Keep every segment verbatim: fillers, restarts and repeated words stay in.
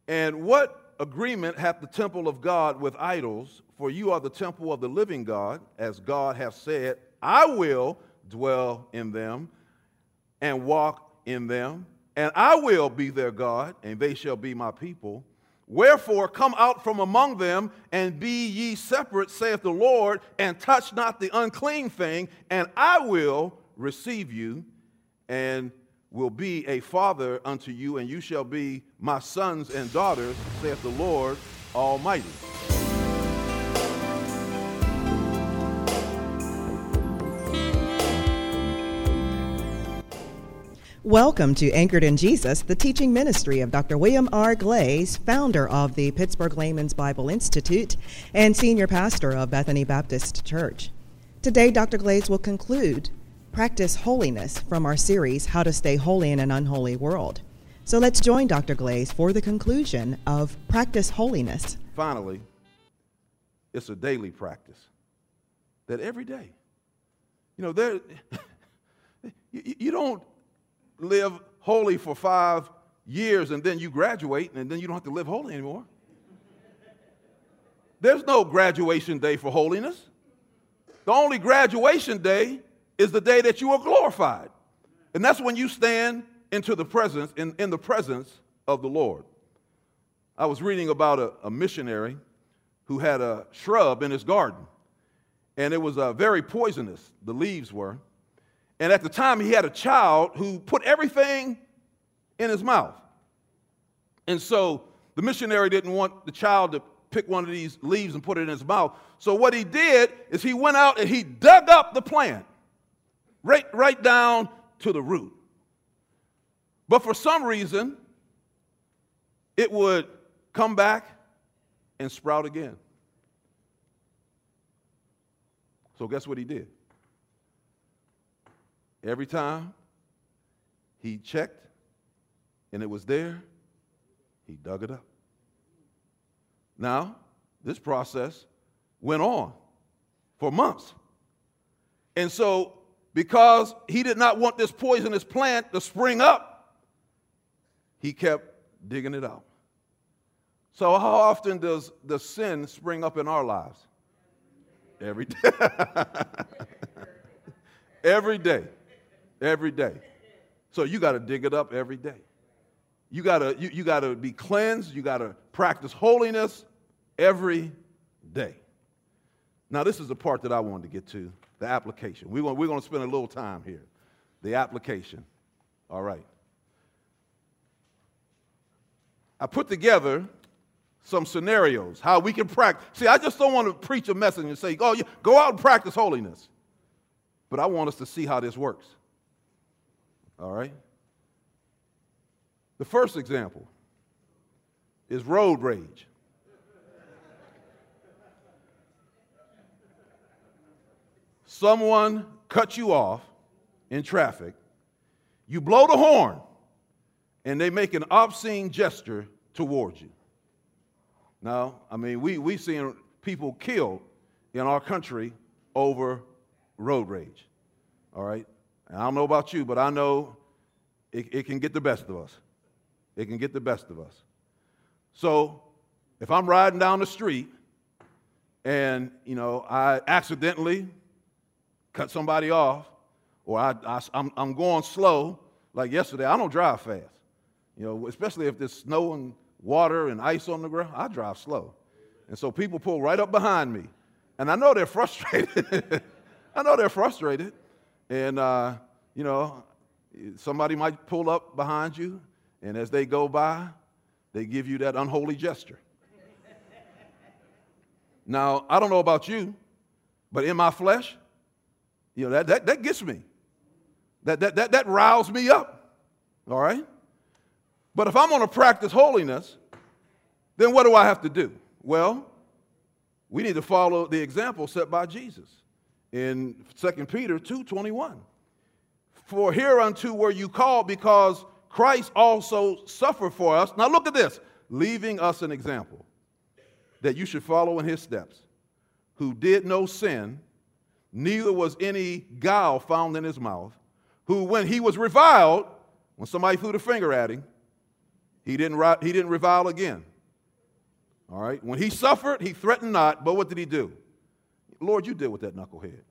And what agreement hath the temple of God with idols? For you are the temple of the living God, as God hath said, I will dwell in them and walk in them, and I will be their God, and they shall be my people. Wherefore come out from among them, and be ye separate, saith the Lord, and touch not the unclean thing, and I will receive you, and will be a father unto you, and you shall be my sons and daughters, saith the Lord Almighty. Welcome to Anchored in Jesus, the teaching ministry of Doctor William R. Glaze, founder of the Pittsburgh Layman's Bible Institute and senior pastor of Bethany Baptist Church. Today, Doctor Glaze will conclude Practice Holiness from our series, How to Stay Holy in an Unholy World. So let's join Doctor Glaze for the conclusion of Practice Holiness. Finally, it's a daily practice that every day, you know, there, you, you don't live holy for five years and then you graduate and then you don't have to live holy anymore. There's no graduation day for holiness. The only graduation day is the day that you are glorified. And that's when you stand into the presence, in, in the presence of the Lord. I was reading about a, a missionary who had a shrub in his garden, and it was uh, very poisonous, the leaves were. And at the time, he had a child who put everything in his mouth. And so the missionary didn't want the child to pick one of these leaves and put it in his mouth. So what he did is he went out and he dug up the plant, right, right down to the root. But for some reason, it would come back and sprout again. So guess what he did? Every time he checked and it was there, he dug it up. Now, this process went on for months. And so, because he did not want this poisonous plant to spring up, he kept digging it out. So how often does the sin spring up in our lives? Every day. Every day. Every day. So you got to dig it up every day. You got to you, you got to be cleansed. You got to practice holiness every day. Now, this is the part that I wanted to get to, the application. We're going, we're going to spend a little time here. The application. All right. I put together some scenarios, how we can practice. See, I just don't want to preach a message and say, oh, yeah, go out and practice holiness. But I want us to see how this works. All right? The first example is road rage. Someone cuts you off in traffic, you blow the horn, and they make an obscene gesture towards you. Now, I mean, we, we've seen people killed in our country over road rage, all right? And I don't know about you, but I know it, it can get the best of us. It can get the best of us. So if I'm riding down the street and, you know, I accidentally cut somebody off, or I, I, I'm, I'm going slow, like yesterday, I don't drive fast. You know, especially if there's snow and water and ice on the ground, I drive slow. And so people pull right up behind me. And I know they're frustrated. I know they're frustrated. And, uh, you know, somebody might pull up behind you, and as they go by, they give you that unholy gesture. Now, I don't know about you, but in my flesh, you know, that, that, that gets me. That, that, that, that riles me up, all right? But if I'm going to practice holiness, then what do I have to do? Well, we need to follow the example set by Jesus in Second Peter two twenty-one. For hereunto were you called, because Christ also suffered for us. Now look at this, leaving us an example that you should follow in his steps, who did no sin, neither was any guile found in his mouth, who when he was reviled, when somebody threw the finger at him, He didn't, he didn't revile again. All right? When he suffered, he threatened not, but what did he do? Lord, you deal with that knucklehead.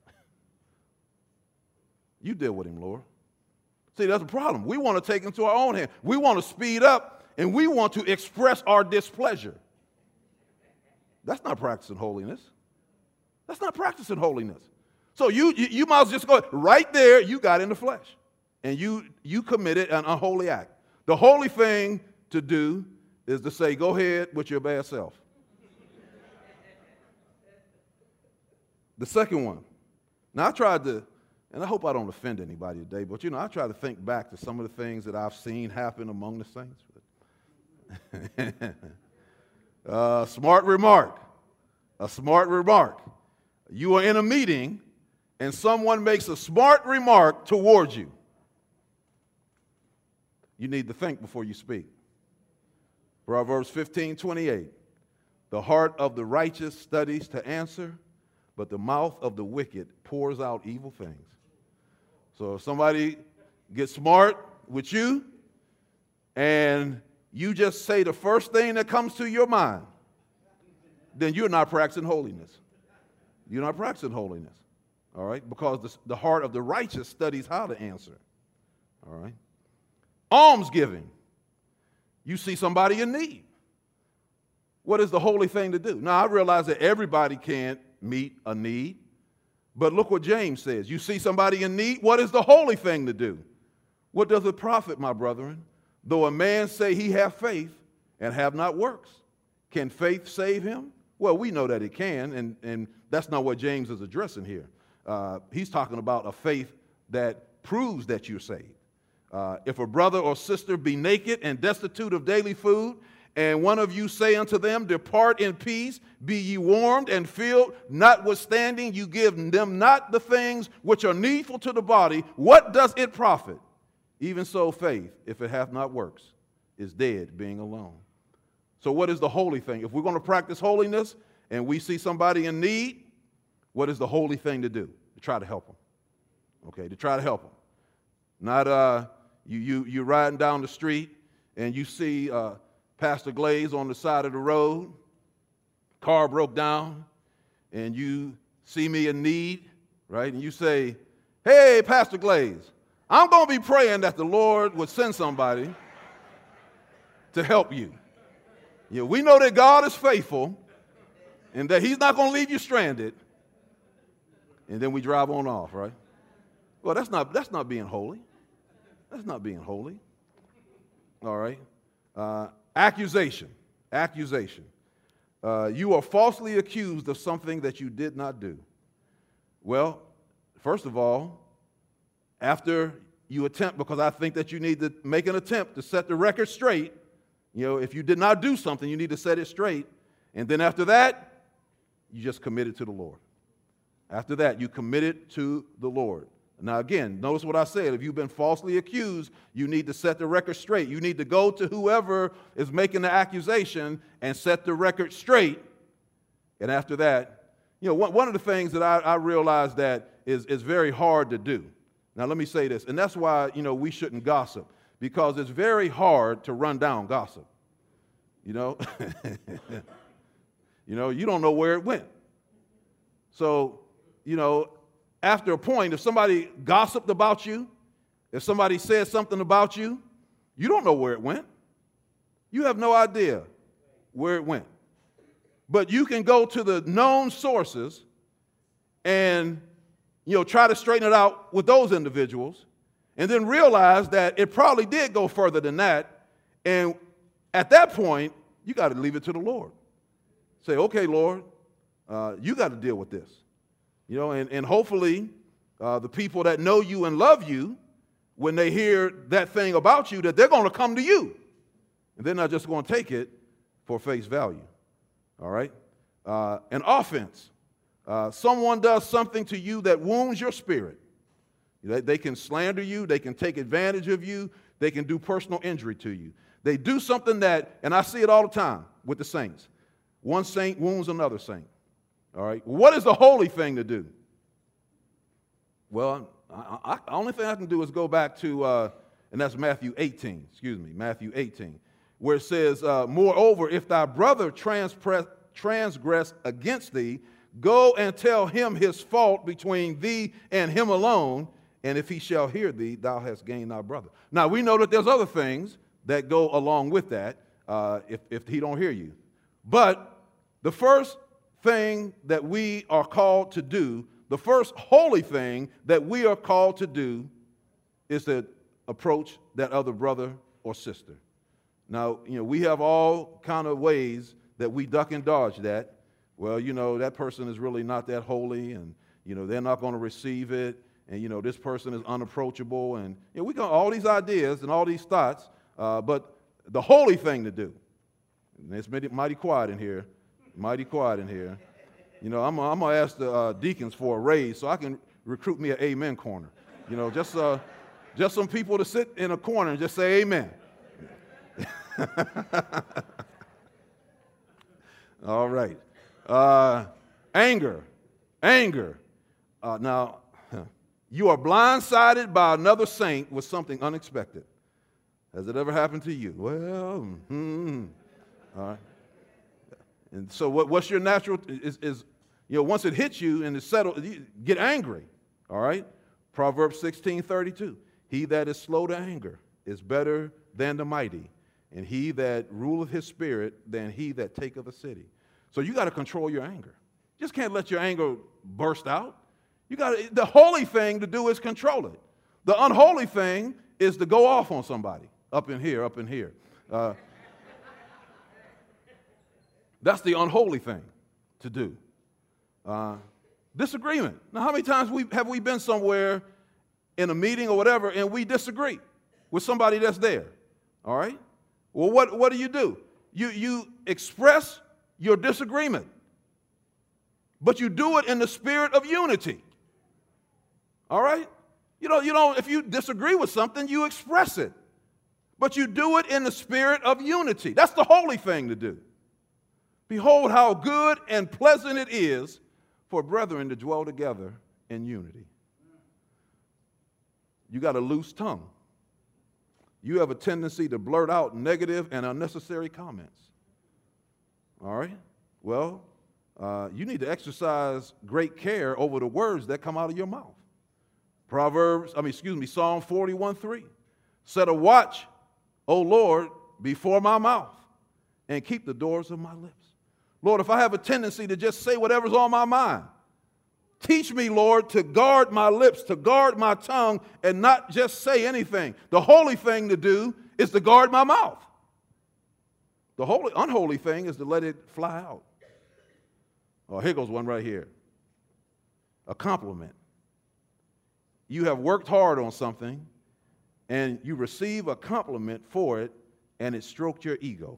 You deal with him, Lord. See, that's the problem. We want to take into our own hand. We want to speed up, and we want to express our displeasure. That's not practicing holiness. That's not practicing holiness. So you, you, you might as well just go right there, you got in the flesh, and you, you committed an unholy act. The holy thing to do is to say, go ahead with your bad self. The second one. Now, I tried to, and I hope I don't offend anybody today, but, you know, I try to think back to some of the things that I've seen happen among the saints. uh, smart remark. A smart remark. You are in a meeting, and someone makes a smart remark towards you. You need to think before you speak. Proverbs fifteen twenty-eight. The heart of the righteous studies to answer, but the mouth of the wicked pours out evil things. So if somebody gets smart with you and you just say the first thing that comes to your mind, then you're not practicing holiness. You're not practicing holiness, all right? Because the, the heart of the righteous studies how to answer, all right? Almsgiving. You see somebody in need. What is the holy thing to do? Now, I realize that everybody can't meet a need, but look what James says. You see somebody in need, what is the holy thing to do? What does it profit, my brethren, though a man say he have faith and have not works? Can faith save him? Well, we know that it can, and, and that's not what James is addressing here. Uh, he's talking about a faith that proves that you're saved. Uh, if a brother or sister be naked and destitute of daily food, and one of you say unto them, depart in peace, be ye warmed and filled, notwithstanding you give them not the things which are needful to the body, what does it profit? Even so faith, if it hath not works, is dead, being alone. So what is the holy thing? If we're going to practice holiness and we see somebody in need, what is the holy thing to do? To try to help them. Okay, to try to help them. Not uh, you, you, you're riding down the street and you see uh, Pastor Glaze on the side of the road, car broke down, and you see me in need, right? And you say, hey, Pastor Glaze, I'm going to be praying that the Lord would send somebody to help you. Yeah, we know that God is faithful and that he's not going to leave you stranded. And then we drive on off, right? Well, that's not, that's not being holy. That's not being holy. All right. Uh, accusation. Accusation. Uh, you are falsely accused of something that you did not do. Well, first of all, after you attempt, because I think that you need to make an attempt to set the record straight. You know, if you did not do something, you need to set it straight. And then after that, you just committed to the Lord. After that, you committed to the Lord. Now, again, notice what I said. If you've been falsely accused, you need to set the record straight. You need to go to whoever is making the accusation and set the record straight. And after that, you know, one, one of the things that I, I realize that is, is very hard to do. Now, let me say this, and that's why, you know, we shouldn't gossip, because it's very hard to run down gossip. You know, you know, you don't know where it went. So, you know, after a point, if somebody gossiped about you, if somebody said something about you, you don't know where it went. You have no idea where it went. But you can go to the known sources and, you know, try to straighten it out with those individuals, and then realize that it probably did go further than that. And at that point, you got to leave it to the Lord. Say, okay, Lord, uh, you got to deal with this. You know, and, and hopefully uh, the people that know you and love you, when they hear that thing about you, that they're going to come to you. And they're not just going to take it for face value. All right? Uh, an offense. Uh, someone does something to you that wounds your spirit. They, they can slander you. They can take advantage of you. They can do personal injury to you. They do something that, and I see it all the time with the saints. One saint wounds another saint. All right. What is the holy thing to do? Well, I, I, the only thing I can do is go back to, uh, and that's Matthew eighteen. Excuse me, Matthew eighteen. where it says, uh, moreover, if thy brother transpress, transgress against thee, go and tell him his fault between thee and him alone, and if he shall hear thee, thou hast gained thy brother. Now, we know that there's other things that go along with that uh, if, if he don't hear you. But the first thing that we are called to do, the first holy thing that we are called to do is to approach that other brother or sister. Now, you know, we have all kind of ways that we duck and dodge that. Well, you know, that person is really not that holy, and, you know, they're not going to receive it, and, you know, this person is unapproachable, and, you know, we got all these ideas and all these thoughts, uh, but the holy thing to do, and it's mighty quiet in here, mighty quiet in here. You know, I'm, I'm going to ask the uh, deacons for a raise so I can recruit me an amen corner. You know, just, uh, just some people to sit in a corner and just say amen. All right. Uh, anger. Anger. Uh, now, you are blindsided by another saint with something unexpected. Has it ever happened to you? Well, hmm. All right. And so what, what's your natural, is, is, you know, once it hits you and it's settled, you get angry. All right? Proverbs sixteen thirty-two. He that is slow to anger is better than the mighty, and he that ruleth his spirit than he that taketh a city. So you got to control your anger. You just can't let your anger burst out. You got to, the holy thing to do is control it. The unholy thing is to go off on somebody. Up in here, up in here. Uh, that's the unholy thing to do. Uh, disagreement. Now, how many times we, have we been somewhere in a meeting or whatever and we disagree with somebody that's there? All right? Well, what, what do you do? You, you express your disagreement, but you do it in the spirit of unity. All right? You know, you know, if you disagree with something, you express it, but you do it in the spirit of unity. That's the holy thing to do. Behold how good and pleasant it is for brethren to dwell together in unity. You got a loose tongue. You have a tendency to blurt out negative and unnecessary comments. All right? Well, uh, you need to exercise great care over the words that come out of your mouth. Proverbs, I mean, excuse me, Psalm forty-one three. Set a watch, O Lord, before my mouth, and keep the doors of my lips. Lord, if I have a tendency to just say whatever's on my mind, teach me, Lord, to guard my lips, to guard my tongue, and not just say anything. The holy thing to do is to guard my mouth. The holy, unholy thing is to let it fly out. Oh, here goes one right here. A compliment. You have worked hard on something, and you receive a compliment for it, and it stroked your ego.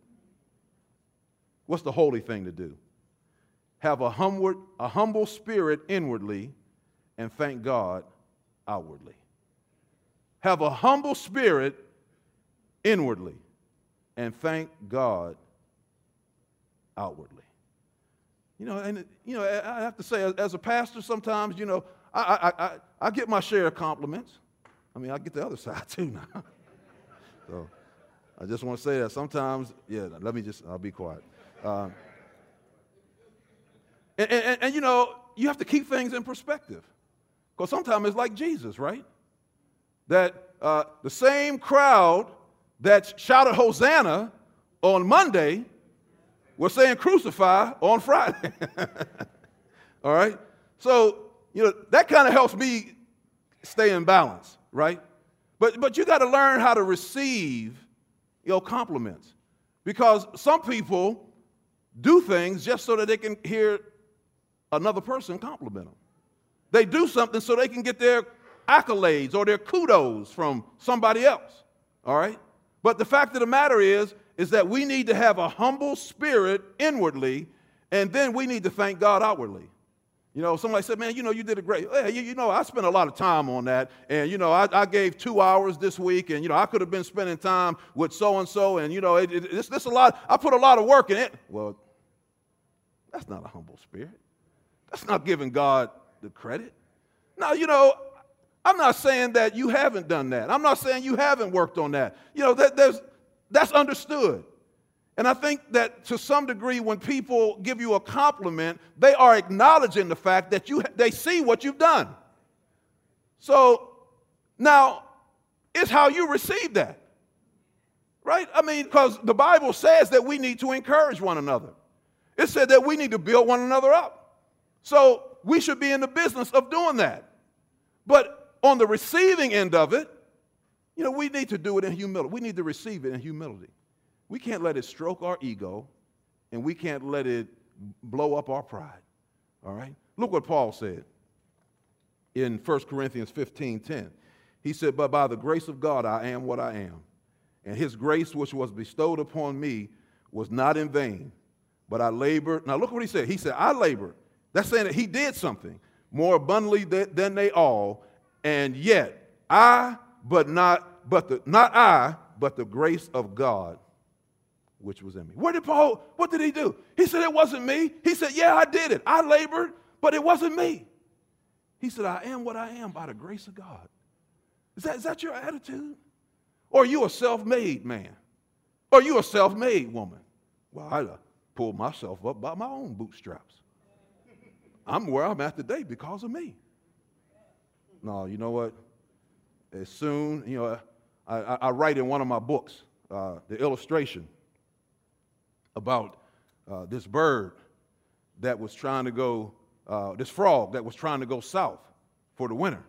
What's the holy thing to do? Have a humble, a humble spirit inwardly and thank God outwardly. Have a humble spirit inwardly and thank God outwardly. You know, and you know, I have to say, as a pastor, sometimes, you know, I I I, I get my share of compliments. I mean, I get the other side too now. So I just want to say that sometimes, yeah. Let me just, I'll be quiet. Uh, And, and, and, you know, you have to keep things in perspective. Because sometimes it's like Jesus, right? That uh, the same crowd that shouted Hosanna on Monday was saying crucify on Friday. All right? So, you know, that kind of helps me stay in balance, right? But, but you got to learn how to receive, you know, compliments. Because some people do things just so that they can hear another person compliment them. They do something so they can get their accolades or their kudos from somebody else, all right? But the fact of the matter is, is that we need to have a humble spirit inwardly, and then we need to thank God outwardly. You know, somebody said, man, you know, you did a great, hey, you, you know, I spent a lot of time on that, and, you know, I, I gave two hours this week, and, you know, I could have been spending time with so-and-so, and, you know, it, it, it's, it's a lot, I put a lot of work in it. Well, that's not a humble spirit. That's not giving God the credit. Now, you know, I'm not saying that you haven't done that. I'm not saying you haven't worked on that. You know, that there's that's understood. And I think that to some degree, when people give you a compliment, they are acknowledging the fact that you they see what you've done. So now it's how you receive that, right? I mean, because the Bible says that we need to encourage one another. It said that we need to build one another up. So we should be in the business of doing that. But on the receiving end of it, you know, we need to do it in humility. We need to receive it in humility. We can't let it stroke our ego, and we can't let it blow up our pride, all right? Look what Paul said in First Corinthians fifteen ten. He said, but by the grace of God I am what I am, and his grace which was bestowed upon me was not in vain, but I labored. Now look what he said. He said, I labored. That's saying that he did something more abundantly than they all, and yet I, but not, but the, not I, but the grace of God which was in me. Where did Paul, what did he do? He said, it wasn't me. He said, yeah, I did it. I labored, but it wasn't me. He said, I am what I am by the grace of God. Is that, is that your attitude? Or are you a self-made man? Or are you a self-made woman? Well, I uh, pulled myself up by my own bootstraps. I'm where I'm at today because of me. No, you know what? As soon, you know, I, I, I write in one of my books, uh, the illustration about uh, this bird that was trying to go, uh, this frog that was trying to go south for the winter.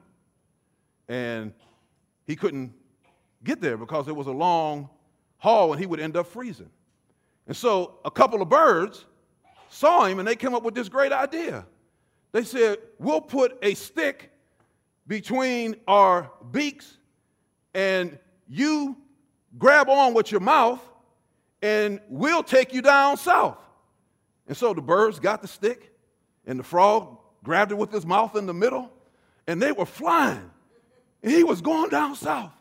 And he couldn't get there because it was a long haul and he would end up freezing. And so a couple of birds saw him and they came up with this great idea. They said, we'll put a stick between our beaks and you grab on with your mouth and we'll take you down south. And so the birds got the stick, and the frog grabbed it with his mouth in the middle, and they were flying. And he was going down south.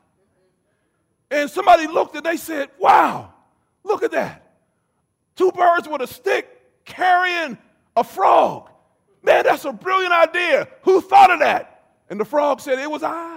And somebody looked and they said, wow, look at that. Two birds with a stick carrying a frog. Man, that's a brilliant idea. Who thought of that? And the frog said, it was I.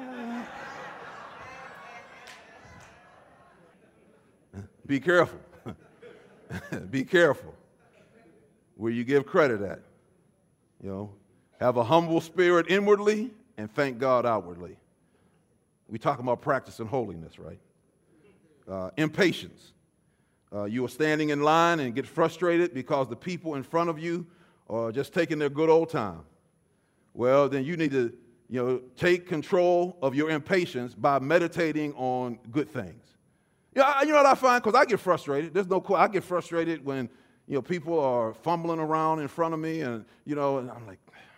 Be careful. Be careful where you give credit at. You know, have a humble spirit inwardly and thank God outwardly. We talk about practicing holiness, right? Uh, impatience. Uh, you are standing in line and get frustrated because the people in front of you are just taking their good old time. Well, then you need to, you know, take control of your impatience by meditating on good things. You know, you know what I find? Because I get frustrated. There's no, I get frustrated when, you know, people are fumbling around in front of me, and you know, and I'm like,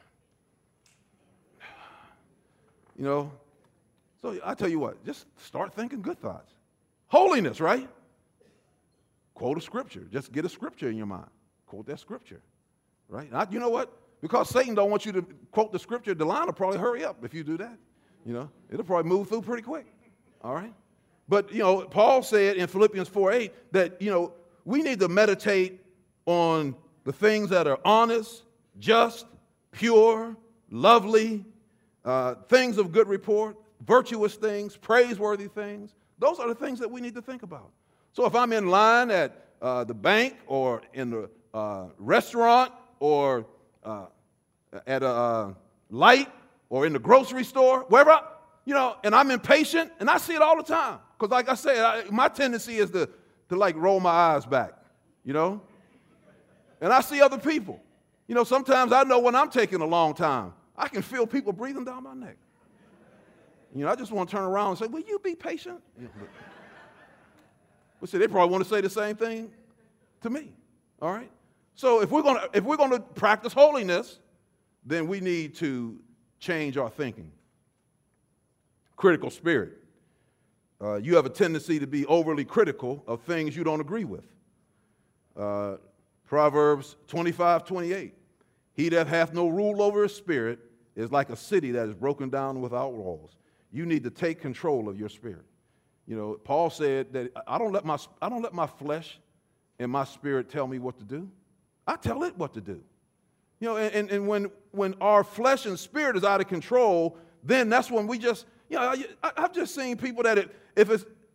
you know. So I tell you what, just start thinking good thoughts. Holiness, right? Quote a scripture. Just get a scripture in your mind. Quote that scripture, right? I, you know what? Because Satan don't want you to quote the scripture, the line will probably hurry up if you do that. You know, it'll probably move through pretty quick. All right. But, you know, Paul said in Philippians four eight that, you know, we need to meditate on the things that are honest, just, pure, lovely, uh, things of good report, virtuous things, praiseworthy things. Those are the things that we need to think about. So if I'm in line at uh, the bank or in the uh, restaurant or uh, at a uh, light or in the grocery store, wherever, you know, and I'm impatient, and I see it all the time. Because like I said, I, my tendency is to, to like roll my eyes back, you know. And I see other people. You know, sometimes I know when I'm taking a long time. I can feel people breathing down my neck. You know, I just want to turn around and say, will you be patient? You know, but, but see, they probably want to say the same thing to me, all right? So if we're going to if we're going to practice holiness, then we need to change our thinking. Critical spirit. Uh, you have a tendency to be overly critical of things you don't agree with. Uh, Proverbs twenty-five twenty-eight. He that hath no rule over his spirit is like a city that is broken down without walls. You need to take control of your spirit. You know, Paul said that I don't let my I don't let my flesh and my spirit tell me what to do. I tell it what to do. You know, and, and when when our flesh and spirit is out of control, then that's when we just, you know, I, I've just seen people that it, if it's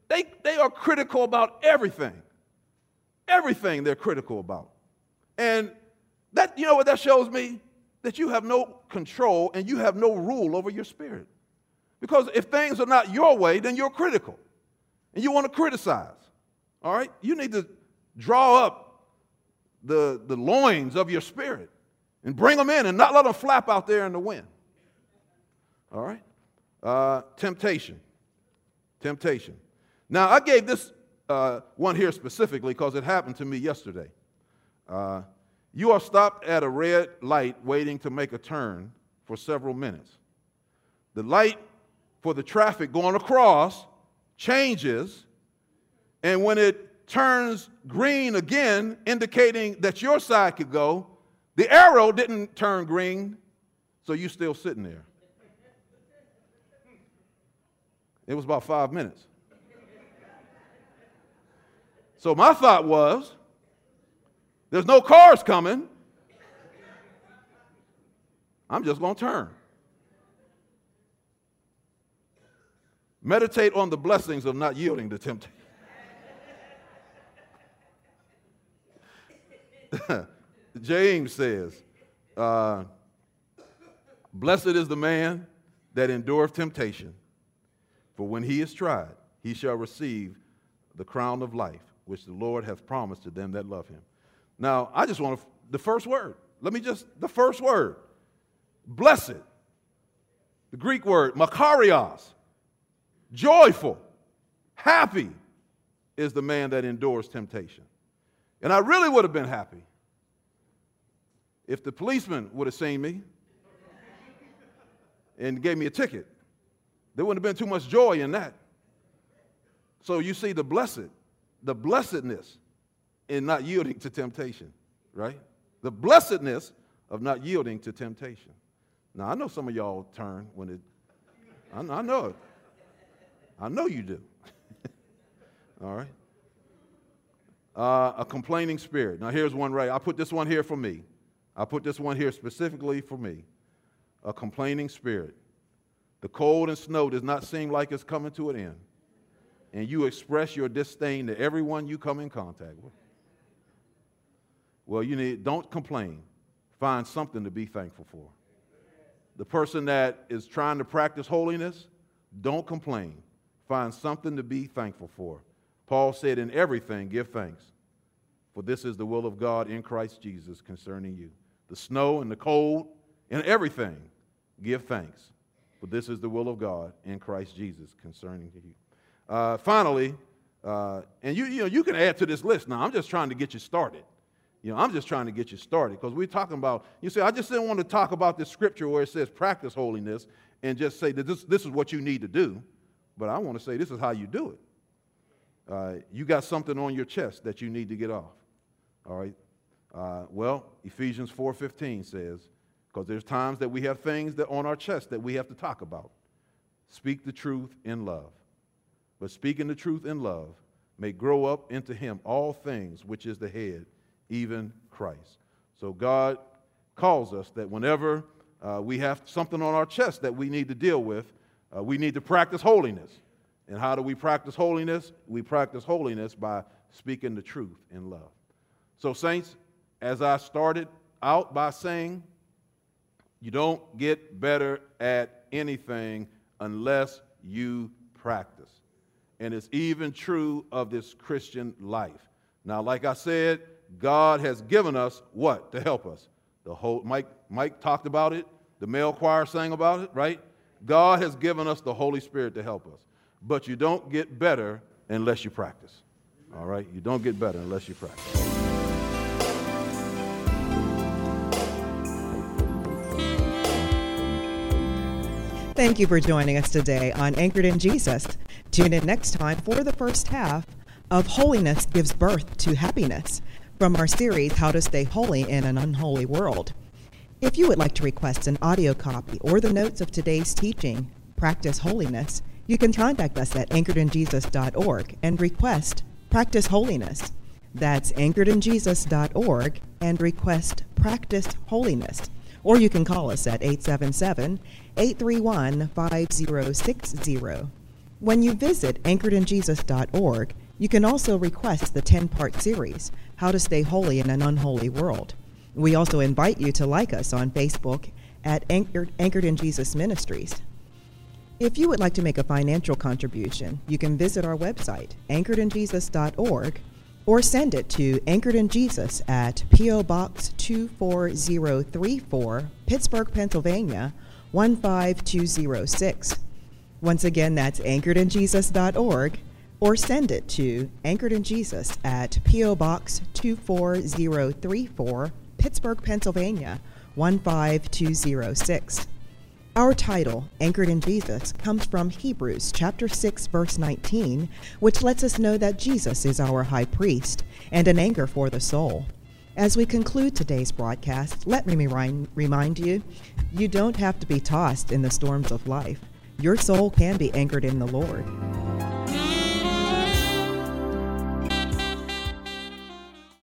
They, they are critical about everything. Everything they're critical about. And that, you know what that shows me? That you have no control and you have no rule over your spirit. Because if things are not your way, then you're critical. And you want to criticize. All right? You need to draw up the, the loins of your spirit and bring them in and not let them flap out there in the wind. All right? Uh, temptation. Temptation. Now, I gave this uh, one here specifically because it happened to me yesterday. Uh, you are stopped at a red light waiting to make a turn for several minutes. The light for the traffic going across changes, and when it turns green again, indicating that your side could go, the arrow didn't turn green, so you're still sitting there. It was about five minutes. So my thought was, there's no cars coming. I'm just going to turn. Meditate on the blessings of not yielding to temptation. James says, uh, blessed is the man that endureth temptation, for when he is tried, he shall receive the crown of life, which the Lord hath promised to them that love him. Now, I just want to, the first word, let me just, the first word, blessed, the Greek word, makarios, joyful, happy is the man that endures temptation. And I really would have been happy if the policeman would have seen me and gave me a ticket. There wouldn't have been too much joy in that. So you see the blessed, the blessedness in not yielding to temptation, right? The blessedness of not yielding to temptation. Now, I know some of y'all turn when it, I, I know it. I know you do. All right. Uh, a complaining spirit. Now, here's one right. I put this one here for me. I put this one here specifically for me. A complaining spirit. The cold and snow does not seem like it's coming to an end, and you express your disdain to everyone you come in contact with. Well, you need, don't complain. Find something to be thankful for. The person that is trying to practice holiness, don't complain. Find something to be thankful for. Paul said, in everything, give thanks, for this is the will of God in Christ Jesus concerning you. The snow and the cold and everything, give thanks, for this is the will of God in Christ Jesus concerning you. Uh, finally, uh, and you, you know, you can add to this list now. I'm just trying to get you started. You know, I'm just trying to get you started because we're talking about, you see, I just didn't want to talk about this scripture where it says practice holiness and just say that this, this is what you need to do. But I want to say this is how you do it. Uh, you got something on your chest that you need to get off. All right? Uh, well, Ephesians four fifteen says, because there's times that we have things that on our chest that we have to talk about. Speak the truth in love. But speaking the truth in love may grow up into him all things, which is the head, even Christ. So God calls us that whenever uh, we have something on our chest that we need to deal with, uh, we need to practice holiness. And how do we practice holiness? We practice holiness by speaking the truth in love. So saints, as I started out by saying, you don't get better at anything unless you practice. And it's even true of this Christian life. Now, like I said, God has given us what to help us? The whole Mike, Mike talked about it. The male choir sang about it, right? God has given us the Holy Spirit to help us. But you don't get better unless you practice. All right? You don't get better unless you practice. Thank you for joining us today on Anchored in Jesus. Tune in next time for the first half of Holiness Gives Birth to Happiness from our series, How to Stay Holy in an Unholy World. If you would like to request an audio copy or the notes of today's teaching, Practice Holiness, you can contact us at anchored in jesus dot org and request Practice Holiness. That's anchored in jesus dot org and request Practice Holiness. Or you can call us at eight seven seven, eight three one, five zero six zero. When you visit anchored in jesus dot org, you can also request the ten-part series, How to Stay Holy in an Unholy World. We also invite you to like us on Facebook at Anchored, Anchored in Jesus Ministries. If you would like to make a financial contribution, you can visit our website, anchored in jesus dot org, or send it to Anchored in Jesus at P O. Box two four zero three four, Pittsburgh, Pennsylvania, one five two zero six. Once again, that's anchored in jesus dot org, or send it to Anchored in Jesus at P O. Box two four zero three four, Pittsburgh, Pennsylvania, one five two zero six. Our title, Anchored in Jesus, comes from Hebrews chapter six, verse nineteen, which lets us know that Jesus is our high priest and an anchor for the soul. As we conclude today's broadcast, let me remind, remind you, you don't have to be tossed in the storms of life. Your soul can be anchored in the Lord.